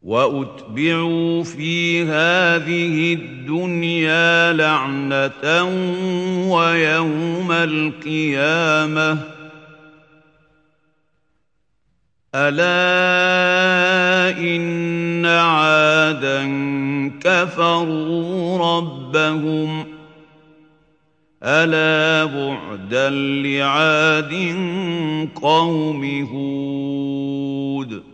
وأتبعوا في هذه الدنيا لعنة ويوم القيامة ألا إن عادا كفروا ربهم ألا بعدا لعاد قوم هود